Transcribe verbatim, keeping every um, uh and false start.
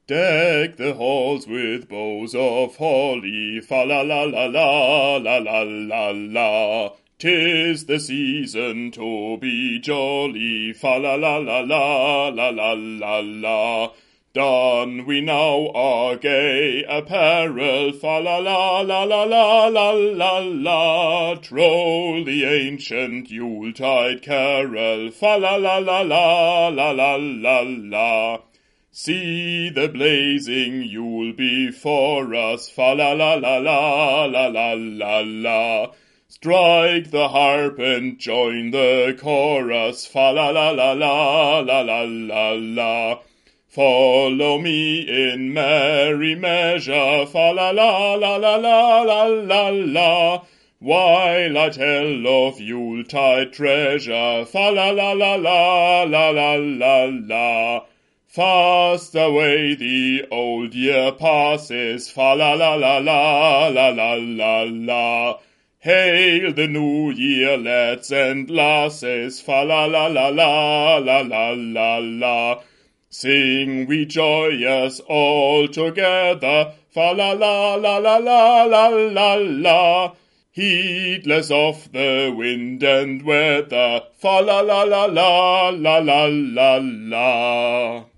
Deck the halls with boughs of holly, fa la la la la la la la la. 'Tis the season to be jolly, fa la la la la la la la la. Don we now our gay apparel, fa la la la la la la la la. Troll the ancient Yuletide carol, fa la la la la la la la la. See the blazing Yule before us, fa la la la la la la la la. Strike the harp and join the chorus, fa la la la la la la la la. Follow me in merry measure, fa la la la la la la la la. While I tell of Yuletide treasure, fa la la la la la la la la. Fast away the old year passes, fa la la la la la la la la. Hail the new year, lads and lasses, fa la la la la la la la la. Sing we joyous all together, fa la la la la la la la la. Heedless of the wind and weather, fa la la la la la la la la.